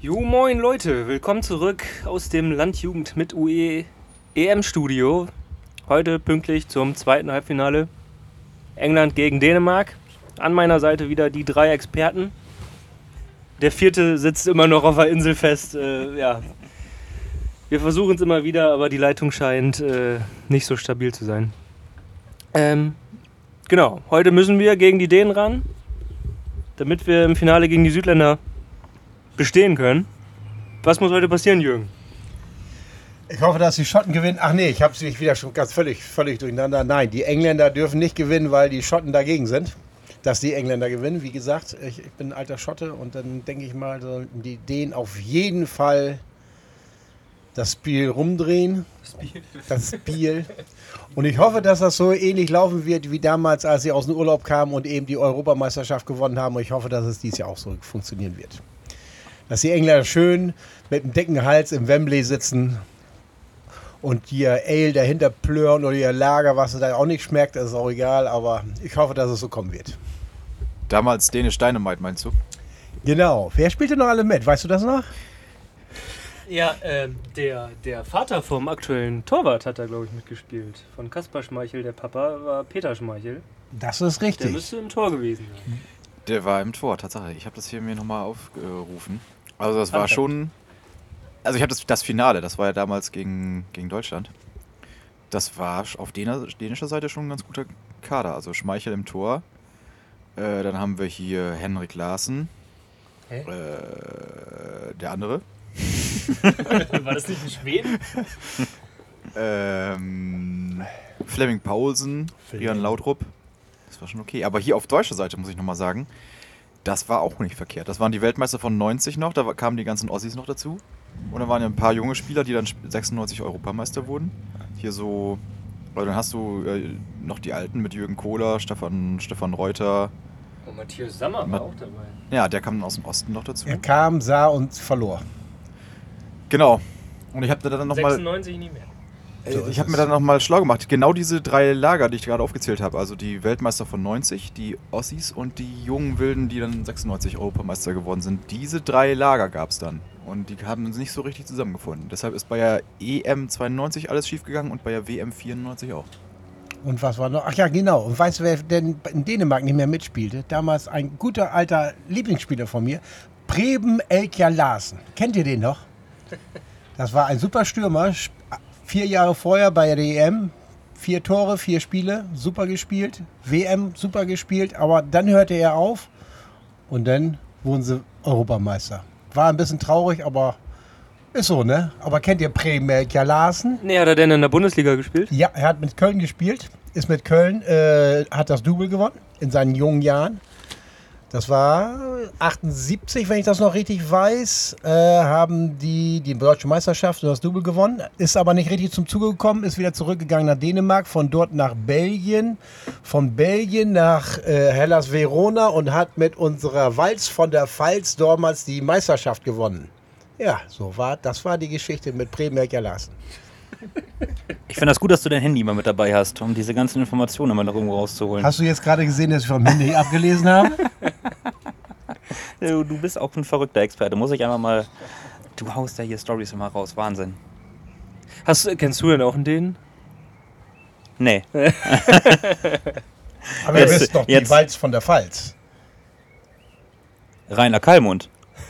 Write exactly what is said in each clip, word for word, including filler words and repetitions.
Jo moin Leute, willkommen zurück aus dem Landjugend mit U E E M-Studio. Heute pünktlich zum zweiten Halbfinale. England gegen Dänemark. An meiner Seite wieder die drei Experten. Der vierte sitzt immer noch auf der Insel fest. Äh, ja. Wir versuchen es immer wieder, aber die Leitung scheint äh, nicht so stabil zu sein. Ähm, genau, heute müssen wir gegen die Dänen ran, damit wir im Finale gegen die Südländer bestehen können. Was muss heute passieren, Jürgen? Ich hoffe, dass die Schotten gewinnen. Ach nee, ich habe sie wieder schon ganz völlig, völlig durcheinander. Nein, die Engländer dürfen nicht gewinnen, weil die Schotten dagegen sind. Dass die Engländer gewinnen, wie gesagt, ich, ich bin ein alter Schotte und dann denke ich mal, sollten die Dänen auf jeden Fall das Spiel rumdrehen. Spiel. Das Spiel. Und ich hoffe, dass das so ähnlich laufen wird wie damals, als sie aus dem Urlaub kamen und eben die Europameisterschaft gewonnen haben. Und ich hoffe, dass es dieses Jahr auch so funktionieren wird. Dass die Engländer schön mit dem dicken Hals im Wembley sitzen und ihr Ale dahinter plören oder ihr Lager, was da auch nicht schmeckt, ist auch egal. Aber ich hoffe, dass es so kommen wird. Damals Dänisch Dynamite, meinst du? Genau. Wer spielte noch alle mit? Weißt du das noch? Ja, äh, der, der Vater vom aktuellen Torwart hat da, glaube ich, mitgespielt. Von Kaspar Schmeichel, der Papa war Peter Schmeichel. Das ist richtig. Der müsste im Tor gewesen sein. Der war im Tor, tatsächlich. Ich habe das hier mir nochmal aufgerufen. Also das war schon... Also ich habe das, das Finale, das war ja damals gegen, gegen Deutschland. Das war auf däner, dänischer Seite schon ein ganz guter Kader. Also Schmeichel im Tor. Äh, dann haben wir hier Henrik Larsen. Hä? Äh, der andere. War das nicht in Schweden? ähm, Flemming Paulsen, Rian Laudrup. Das war schon okay. Aber hier auf deutscher Seite muss ich nochmal sagen, das war auch nicht verkehrt. Das waren die Weltmeister von neunzig noch, da kamen die ganzen Ossis noch dazu. Und dann waren ja ein paar junge Spieler, die dann sechsundneunzig Europameister wurden. Hier so, also dann hast du äh, noch die Alten mit Jürgen Kohler, Stefan, Stefan Reuter. Und Matthias Sammer war Ma- auch dabei. Ja, der kam dann aus dem Osten noch dazu. Er kam, sah und verlor. Genau. Und ich habe da dann nochmal... sechsundneunzig nie mehr. So ich ist habe mir es. dann nochmal schlau gemacht. Genau diese drei Lager, die ich gerade aufgezählt habe, also die Weltmeister von neunzig, die Ossis und die jungen Wilden, die dann sechsundneunzig Europameister geworden sind. Diese drei Lager gab es dann. Und die haben uns nicht so richtig zusammengefunden. Deshalb ist bei der E M zweiundneunzig alles schiefgegangen und bei der W M vierundneunzig auch. Und was war noch? Ach ja, genau. Und weißt du, wer denn in Dänemark nicht mehr mitspielte? Damals ein guter alter Lieblingsspieler von mir, Preben Elkjær Larsen. Kennt ihr den noch? Das war ein super Stürmer. Sp- Vier Jahre vorher bei der E M. Vier Tore, vier Spiele. Super gespielt. W M super gespielt. Aber dann hörte er auf. Und dann wurden sie Europameister. War ein bisschen traurig, aber ist so, ne? Aber kennt ihr Preben Elkjær Larsen? Nee, hat er denn in der Bundesliga gespielt? Ja, er hat mit Köln gespielt, ist mit Köln, äh, hat das Double gewonnen in seinen jungen Jahren. Das war achtundsiebzig, wenn ich das noch richtig weiß, äh, haben die die deutsche Meisterschaft und das Double gewonnen. Ist aber nicht richtig zum Zuge gekommen, ist wieder zurückgegangen nach Dänemark, von dort nach Belgien, von Belgien nach äh, Hellas Verona und hat mit unserer Walz von der Pfalz damals die Meisterschaft gewonnen. Ja, so war, das war die Geschichte mit Preben Elkjær Larsen. Ich finde das gut, dass du dein Handy immer mit dabei hast, um diese ganzen Informationen immer noch irgendwo rauszuholen. Hast du jetzt gerade gesehen, dass ich vom Handy abgelesen habe? Du, du bist auch ein verrückter Experte, muss ich einfach mal... Du haust ja hier Storys immer raus, Wahnsinn. Hast, kennst du denn auch einen Dänen? Nee. Aber ihr Jetzt- wisst doch, die jetzt- Walz von der Pfalz. Rainer Kallmund.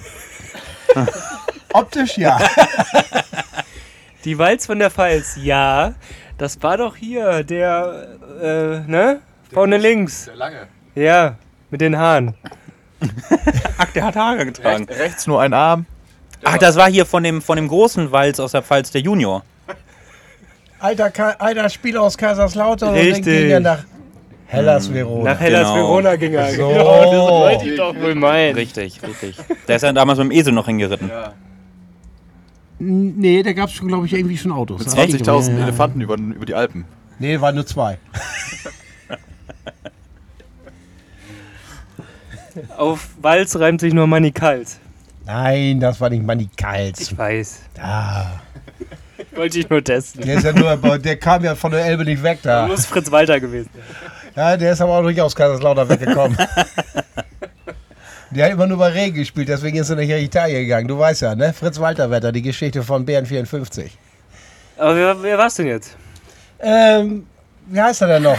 Optisch ja. Die Walz von der Pfalz, ja. Das war doch hier, der, äh, ne? Vorne links. Der lange. Ja, mit den Haaren. Ach, der hat Haare getragen. Rechts, rechts nur ein Arm. Ach, das war hier von dem, von dem großen Walz aus der Pfalz, der Junior. Alter, Ka- alter Spieler aus Kaiserslautern und Richtig. dann ging er nach Hellas Verona. Nach Hellas Genau. Verona ging er. So. Genau, das wollte ich doch wohl meinen. Richtig, richtig. Der ist ja damals mit dem Esel noch hingeritten. Ja. N- Nee, da gab es schon, glaube ich, irgendwie schon Autos. Mit Das hab ich zwanzigtausend gesehen. Elefanten über, über die Alpen. Nee, waren nur zwei. Auf Walz reimt sich nur Manni Kalt. Nein, das war nicht Manni Kalt. Ich weiß. Ah, Wollte ich nur testen. der, ist ja nur, der kam ja von der Elbe nicht weg da. Muss Fritz Walter gewesen sein. Ja, der ist aber auch nicht aus Kaiserslautern weggekommen. Der hat immer nur bei Regen gespielt, deswegen ist er nicht nach Italien gegangen. Du weißt ja, ne? Fritz Walterwetter, die Geschichte von Bären vierundfünfzig. Aber wer, wer war's denn jetzt? Ähm, wie heißt er denn noch?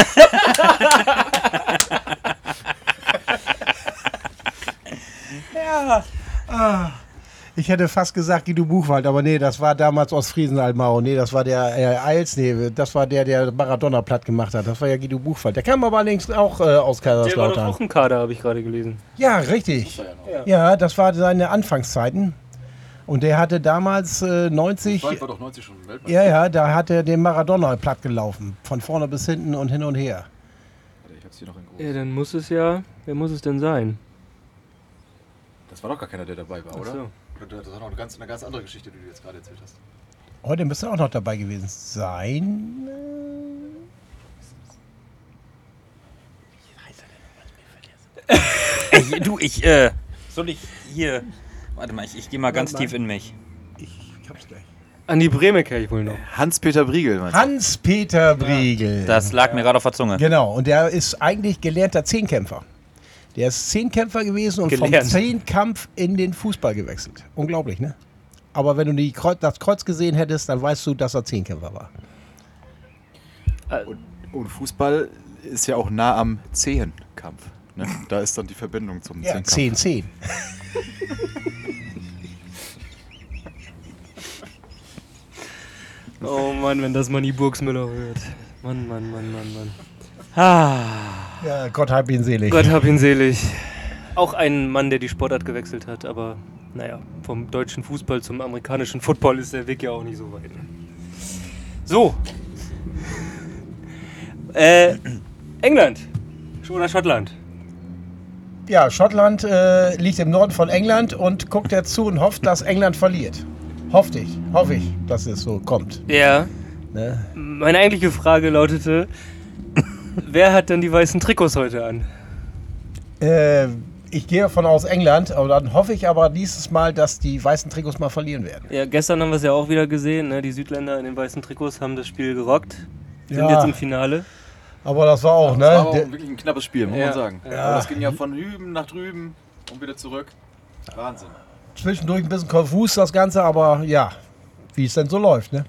ja. Ah. Ich hätte fast gesagt Guido Buchwald, aber nee, das war damals Ostfriesen-Almau. Nee, das war der äh, Eils, nee, das war der, der Maradona platt gemacht hat. Das war ja Guido Buchwald. Der kam aber allerdings auch äh, aus Der war doch Kaiserslautern. auch im Kader, habe ich gerade gelesen. Ja, richtig. Ja, das war seine Anfangszeiten. Und der hatte damals äh, neunzig. war doch neunzig schon Weltmeister. Ja, ja, da hat er den Maradona platt gelaufen. Von vorne bis hinten und hin und her. Ich hab's hier noch in groß. Ja, dann muss es ja, wer muss es denn sein? Das war doch gar keiner, der dabei war, oder? Ach so. Das war noch eine ganz, eine ganz andere Geschichte, die du jetzt gerade erzählt hast. Heute müsste er auch noch dabei gewesen sein. Ey, du, ich, äh, soll ich hier, warte mal, ich, ich gehe mal ganz Warte mal. tief in mich. Ich hab's gleich. An die Bremer kenne ich wohl noch. Hans-Peter Briegel, meinst du? Hans-Peter Briegel. Das lag mir gerade auf der Zunge. Genau, und der ist eigentlich gelernter Zehnkämpfer. Der ist Zehnkämpfer gewesen und Gelernt. vom Zehnkampf in den Fußball gewechselt. Unglaublich, ne? Aber wenn du die Kreuz, das Kreuz gesehen hättest, dann weißt du, dass er Zehnkämpfer war. Und, und Fußball ist ja auch nah am Zehenkampf. Ne? Da ist dann die Verbindung zum Ja, Zehnkampf. zehn zehn. Oh Mann, wenn das Manni Burgsmüller hört. Mann, Mann, Mann, Mann, Mann. Ah, Ja, Gott hab ihn selig. Gott hab ihn selig. Auch ein Mann, der die Sportart gewechselt hat, aber naja, vom deutschen Fußball zum amerikanischen Football ist der Weg ja auch nicht so weit. So. Äh, England oder Schottland? Ja, Schottland äh, liegt im Norden von England und guckt jetzt zu und hofft, dass England verliert. Hofft ich, hoffe ich, dass es so kommt. Ja. Ne? Meine eigentliche Frage lautete, wer hat denn die weißen Trikots heute an? Äh, ich gehe davon aus England, aber dann hoffe ich aber dieses Mal, dass die weißen Trikots mal verlieren werden. Ja, gestern haben wir es ja auch wieder gesehen, ne? Die Südländer in den weißen Trikots haben das Spiel gerockt, sind Ja. jetzt im Finale. Aber das war auch, ne? Das war auch Der- wirklich ein knappes Spiel, muss Ja. man sagen. Ja. Aber das ging ja von drüben nach drüben und wieder zurück. Wahnsinn. Zwischendurch ein bisschen konfus das Ganze, aber ja, wie es denn so läuft, ne?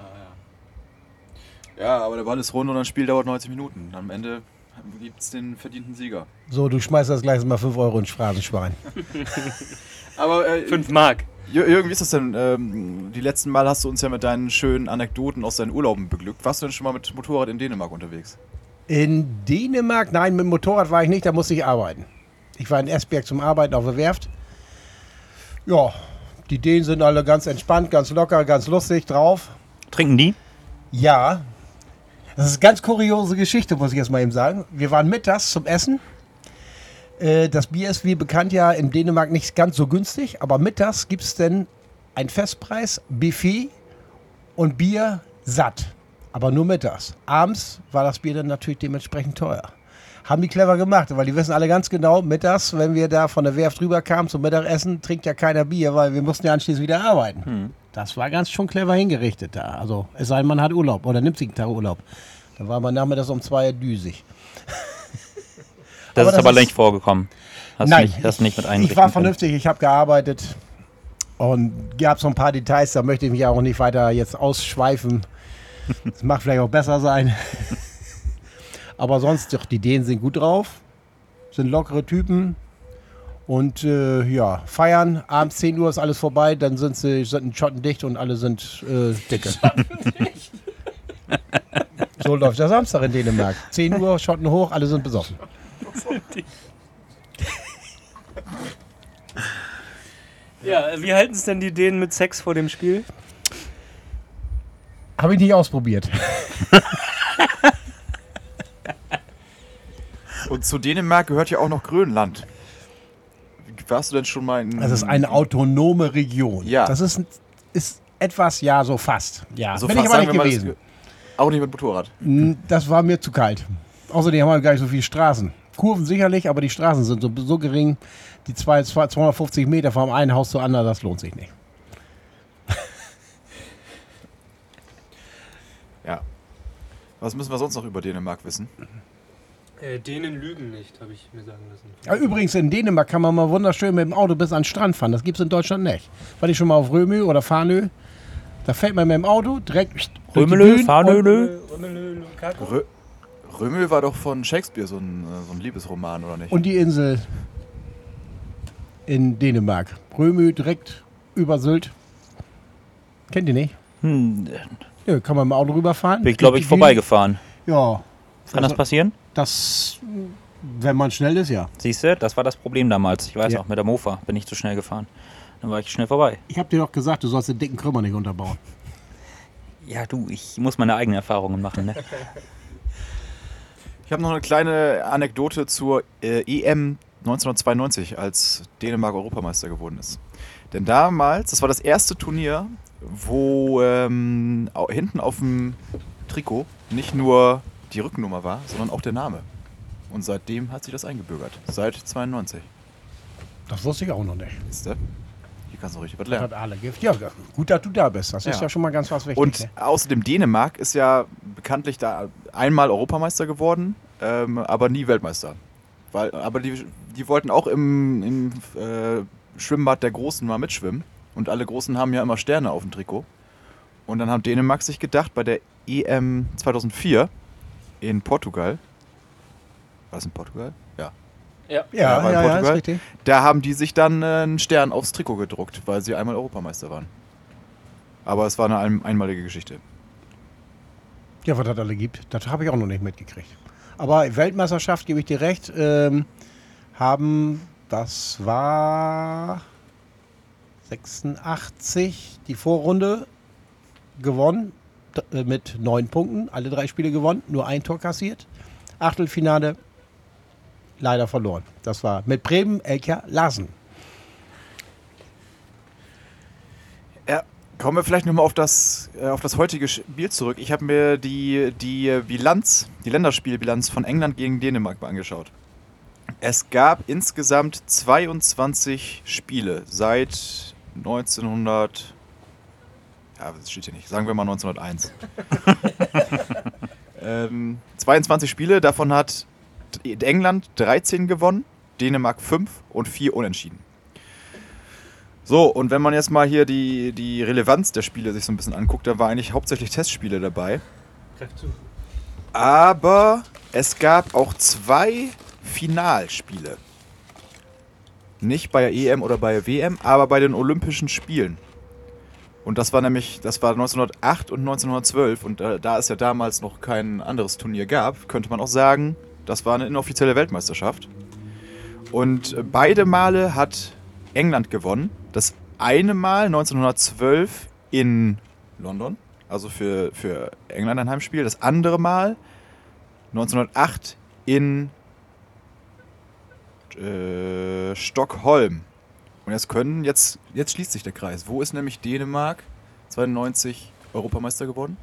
Ja, aber der Ball ist rund und das Spiel dauert neunzig Minuten. Am Ende gibt es den verdienten Sieger. So, du schmeißt das gleich mal fünf Euro ins Phrasenschwein. Aber äh, Fünf Mark. Jür- Jürgen, wie ist das denn? Ähm, die letzten Mal hast du uns ja mit deinen schönen Anekdoten aus deinen Urlauben beglückt. Warst du denn schon mal mit Motorrad in Dänemark unterwegs? In Dänemark, nein, mit dem Motorrad war ich nicht, da musste ich arbeiten. Ich war in Esbjerg zum Arbeiten auf der Werft. Ja, die Dänen sind alle ganz entspannt, ganz locker, ganz lustig drauf. Trinken die? Ja, das ist eine ganz kuriose Geschichte, muss ich jetzt mal eben sagen. Wir waren mittags zum Essen. Äh, Das Bier ist wie bekannt ja in Dänemark nicht ganz so günstig, aber mittags gibt es denn ein Festpreis, Buffet und Bier satt. Aber nur mittags. Abends war das Bier dann natürlich dementsprechend teuer. Haben die clever gemacht, weil die wissen alle ganz genau, mittags, wenn wir da von der Werft rüberkamen zum Mittagessen, trinkt ja keiner Bier, weil wir mussten ja anschließend wieder arbeiten. Hm. Das war ganz schon clever hingerichtet da. Also es sei denn, man hat Urlaub oder nimmt sich einen Tag Urlaub. Da war man nachmittags um zwei düsig. Das Aber ist das aber ist- nicht vorgekommen. Hast Nein, nicht, hast nicht mit ich einrichten war können. vernünftig, ich habe gearbeitet und gab so ein paar Details, da möchte ich mich auch nicht weiter jetzt ausschweifen. Das mag vielleicht auch besser sein. Aber sonst, doch, die Dänen sind gut drauf, sind lockere Typen und äh, ja, feiern. Abends zehn Uhr ist alles vorbei, dann sind sie sind schottendicht und alle sind äh, dicke. So läuft der Samstag in Dänemark. zehn Uhr, Schotten hoch, alle sind besoffen. Ja, wie halten es denn die Dänen mit Sex vor dem Spiel? Habe ich nicht ausprobiert. Und zu Dänemark gehört ja auch noch Grönland. Warst du denn schon mal in... Das ist eine autonome Region. Ja. Das ist, ist etwas, ja, so fast. Ja, so bin fast, ich aber sagen nicht wir mal, gewesen. das- Auch nicht mit Motorrad. N- Das war mir zu kalt. Außerdem haben wir gar nicht so viele Straßen. Kurven sicherlich, aber die Straßen sind so, so gering. Die zwei, zwei, zweihundertfünfzig Meter vom einen Haus zu anderen, das lohnt sich nicht. Ja. Was müssen wir sonst noch über Dänemark wissen? Äh, Dänen lügen nicht, habe ich mir sagen lassen. Ja, übrigens, in Dänemark kann man mal wunderschön mit dem Auto bis an den Strand fahren. Das gibt es in Deutschland nicht. War ich schon mal auf Römö oder Farnö? Da fährt man mit dem Auto direkt durch die Römelö, Dünen Farnö, Rö Römel war doch von Shakespeare so ein, äh, so ein Liebesroman, oder nicht? und die Insel in Dänemark. Römö direkt über Sylt. Kennt ihr nicht? Hm, Nö, kann man mit dem Auto rüberfahren. bin ich, glaube ich, Durch die Dünen. vorbeigefahren. Ja. Kann das passieren? Das, wenn man schnell ist, ja. Siehst du, das war das Problem damals. Ich weiß Ja. auch, mit der Mofa bin ich zu schnell gefahren. Dann war ich schnell vorbei. Ich habe dir doch gesagt, du sollst den dicken Krümmer nicht unterbauen. Ja, du, ich muss meine eigenen Erfahrungen machen, ne? Ich habe noch eine kleine Anekdote zur äh, E M neunzehnhundertzweiundneunzig, als Dänemark Europameister geworden ist. Denn damals, das war das erste Turnier, wo ähm, au- hinten auf dem Trikot nicht nur die Rückennummer war, sondern auch der Name. Und seitdem hat sich das eingebürgert. Seit zweiundneunzig. Das wusste ich auch noch nicht. Siehst du? Hier kannst du richtig was Das lernen. hat alle Gift. Ja, gut, dass du da bist. Das ist Ja. ja schon mal ganz was Wichtiges. Und Ne? außerdem Dänemark ist ja bekanntlich da einmal Europameister geworden, ähm, aber nie Weltmeister. Weil, aber die, die wollten auch im, im äh, Schwimmbad der Großen mal mitschwimmen. Und alle Großen haben ja immer Sterne auf dem Trikot. Und dann haben Dänemark sich gedacht, bei der E M zweitausendvier in Portugal, war es in Portugal? Ja. Ja. Ja, Ja, war in ja, ja, ist Portugal. richtig. Da haben die sich dann äh, einen Stern aufs Trikot gedruckt, weil sie einmal Europameister waren. Aber es war eine ein einmalige Geschichte. Ja, was das alle gibt, das habe ich auch noch nicht mitgekriegt. Aber Weltmeisterschaft, gebe ich dir recht, ähm, haben, das war sechsundachtzig, die Vorrunde gewonnen, d- äh, mit neun Punkten, alle drei Spiele gewonnen, nur ein Tor kassiert. Achtelfinale leider verloren. Das war mit Bremen, Elka Larsen. Ja, kommen wir vielleicht nochmal auf das, äh, auf das heutige Spiel zurück. Ich habe mir die, die Bilanz, die Länderspielbilanz von England gegen Dänemark mal angeschaut. Es gab insgesamt zweiundzwanzig Spiele seit neunzehnhundert. Ja, das steht hier nicht. Sagen wir mal neunzehnhunderteins. ähm, zweiundzwanzig Spiele, davon hat England dreizehn gewonnen, Dänemark fünf und vier unentschieden. So, und wenn man jetzt mal hier die, die Relevanz der Spiele sich so ein bisschen anguckt, da war eigentlich hauptsächlich Testspiele dabei. Aber es gab auch zwei Finalspiele. Nicht bei der E M oder bei der W M, aber bei den Olympischen Spielen. Und das war nämlich, das war neunzehnhundertacht und neunzehnhundertzwölf. Und da, da es ja damals noch kein anderes Turnier gab, könnte man auch sagen, das war eine inoffizielle Weltmeisterschaft. Und äh, beide Male hat England gewonnen. Das eine Mal neunzehnhundertzwölf in London, also für, für England ein Heimspiel. Das andere Mal neunzehnhundertacht in äh, Stockholm. Und jetzt können, jetzt, jetzt schließt sich der Kreis. Wo ist nämlich Dänemark zweiundneunzig Europameister geworden?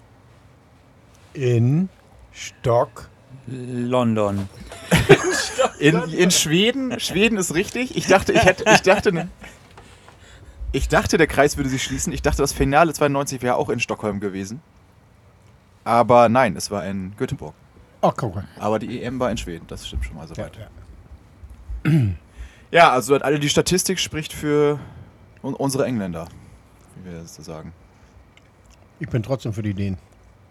In Stock. London. In, in Schweden. Schweden ist richtig. Ich dachte, ich hätte, ich dachte, ne- ich dachte, der Kreis würde sich schließen. Ich dachte, das Finale zweiundneunzig wäre auch in Stockholm gewesen. Aber nein, es war in Göteborg. Ach, guck mal. Aber die E M war in Schweden. Das stimmt schon mal Ja, soweit. ja. Ja, also alle die Statistik spricht für un unsere Engländer, wie wir das so sagen. Ich bin trotzdem für die Dänen.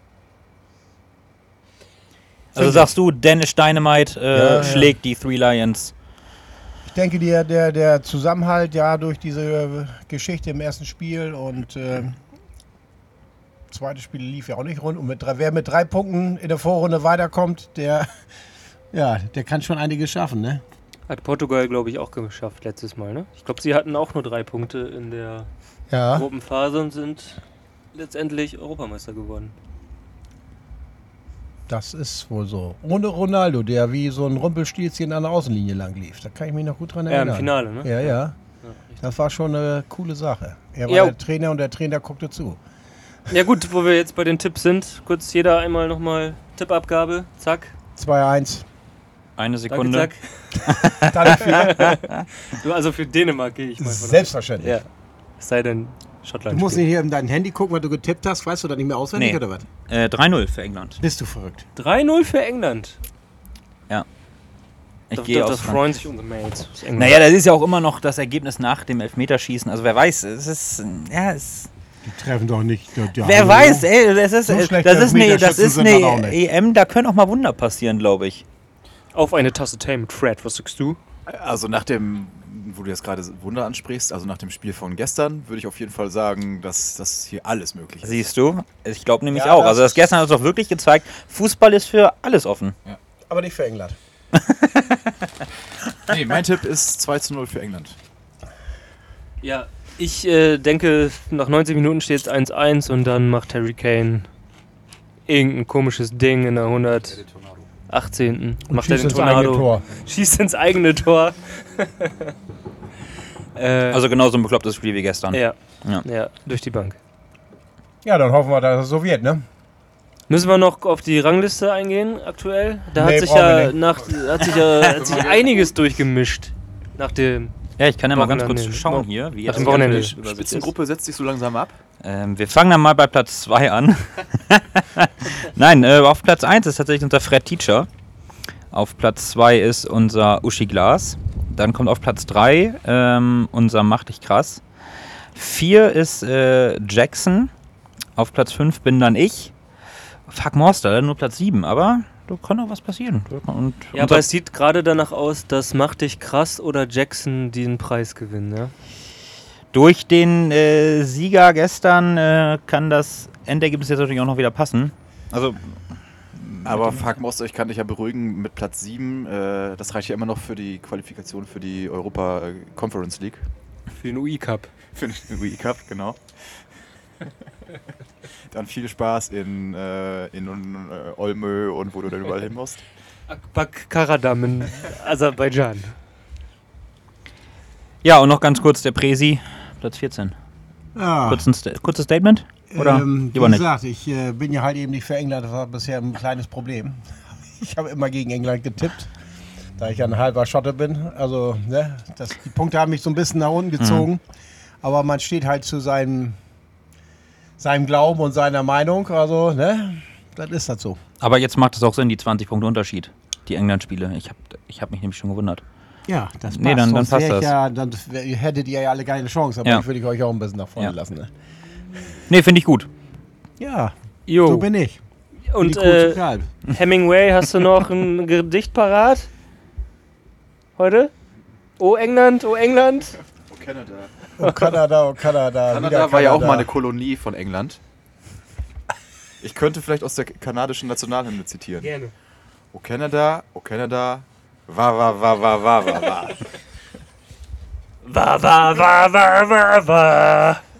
Also sagst du, Danish Dynamite äh, Ja, ja. schlägt die Three Lions. Ich denke, der, der, der Zusammenhalt ja durch diese Geschichte im ersten Spiel und äh, zweite Spiel lief ja auch nicht rund. Und mit drei, wer mit drei Punkten in der Vorrunde weiterkommt, der, ja, der kann schon einiges schaffen, ne? Hat Portugal, glaube ich, auch geschafft letztes Mal, ne? Ich glaube, sie hatten auch nur drei Punkte in der Ja. Gruppenphase und sind letztendlich Europameister geworden. Das ist wohl so. Ohne Ronaldo, der wie so ein Rumpelstilzchen an der Außenlinie lang lief. Da kann ich mich noch gut dran Ja, erinnern. im Finale, ne? Ja, ja. Ja, richtig. Das war schon eine coole Sache. Er war Ja. der Trainer und der Trainer guckte zu. Ja gut, wo wir jetzt bei den Tipps sind, kurz jeder einmal nochmal Tippabgabe, zack, zwei eins. Eine danke, Sekunde. zack. Dann viel. Du, also für Dänemark gehe ich mal von aus. Selbstverständlich. Ja, es sei denn Du Schottland musst spielt. nicht hier in dein Handy gucken, was du getippt hast. Weißt du das nicht mehr auswendig Nee. oder was? Äh, drei null für England. Bist du verrückt? drei null für England. Ja. Ich Da, gehe da, aus das Frankreich. freuen sich unsere Mails. aus England. Naja, das ist ja auch immer noch das Ergebnis nach dem Elfmeterschießen. Also wer weiß, es ist, ja, es, Die treffen doch nicht. Ja, wer hallo. weiß, ey, das ist, So äh, schlechte das ist eine, das Elfmeterschützen ist sind das auch eine nicht. E M, da können auch mal Wunder passieren, glaube ich. Auf eine Tasse Tee mit Fred, was sagst du? Also nach dem, wo du jetzt gerade Wunder ansprichst, also nach dem Spiel von gestern, würde ich auf jeden Fall sagen, dass das hier alles möglich ist. Siehst du? Ich glaube nämlich Ja, auch. das Also das gestern hat uns doch wirklich gezeigt, Fußball ist für alles offen. Aber nicht für England. Nee, mein Tipp ist zwei zu null für England. Ja, ich äh, denke, nach neunzig Minuten steht es eins eins und dann macht Harry Kane irgendein komisches Ding in der hundertachtzehnten Und Macht er schießt den ins eigene Tornado. Tor. Schießt ins eigene Tor. äh, Also genauso ein beklopptes Spiel wie gestern. ja, Ja. ja, durch die Bank. Ja, dann hoffen wir, dass es so wird, ne? Müssen wir noch auf die Rangliste eingehen aktuell? Da Nee, hat sich brauchen wir ja nicht. nach, hat sich, ja, hat sich einiges durchgemischt. Nach dem. Ja, ich kann ja mal ganz kurz Wochenende. schauen hier, wie Nach jetzt dem die Wochenende. aktuelle Übersicht ist. Spitzengruppe setzt sich so langsam ab. Ähm, wir fangen dann mal bei Platz zwei an. Nein, äh, auf Platz eins ist tatsächlich unser Fred Teacher. Auf Platz zwei ist unser Uschi Glas. Dann kommt auf Platz drei ähm, unser Mach dich krass. vier ist äh, Jackson. Auf Platz fünf bin dann ich. Fuck Monster, nur Platz sieben, aber da kann auch was passieren. Und Ja, aber es sieht gerade danach aus, dass Mach dich krass oder Jackson den Preis gewinnen, ja? durch den äh, Sieger gestern äh, kann das Endergebnis jetzt natürlich auch noch wieder passen. Also Aber fuck Most, ich kann dich ja beruhigen mit Platz sieben. Äh, das reicht ja immer noch für die Qualifikation für die Europa äh, Conference League. Für den U I-Cup. Für den U E Cup, genau. Dann viel Spaß in, äh, in äh, Olmö und wo du dann überall hin musst. Akbak Karadam in Aserbaidschan. ja, und noch ganz kurz der Presi, Platz vierzehn. Ja. Kurz ein Sta kurzes Statement? Oder Ähm, wie lieber nicht? gesagt, ich äh, bin ja halt eben nicht für England, das war bisher ein kleines Problem. Ich habe immer gegen England getippt, da ich ja ein halber Schotte bin. Also, ne, das, die Punkte haben mich so ein bisschen nach unten gezogen. Mhm. Aber man steht halt zu seinem, seinem Glauben und seiner Meinung. Also, ne, das ist das so. Aber jetzt macht es auch Sinn, die zwanzig Punkte Unterschied, die England-Spiele. Ich habe ich hab mich nämlich schon gewundert. Ja, das passt. Nee, dann- dann Sonst passt wär ich das. Ja, dann wär, hättet ihr ja alle keine Chance, aber Ja. ich würde euch auch ein bisschen nach vorne Ja. lassen. Ne? Nee, finde ich gut. Ja, Jo. so bin ich. Und die kurze äh, Kalb. Hemingway, hast du noch ein Gedicht parat? Heute? Oh England, oh England. Oh, Kanada. Oh, Kanada, oh, Kanada. Kanada wieder war ja auch Kanada. mal eine Kolonie von England. Ich könnte vielleicht aus der kanadischen Nationalhymne zitieren. Gerne. Oh Kanada, oh Kanada, wa wa wa wa wa wa wa. Wa, wa, wa, wa, wa, wa.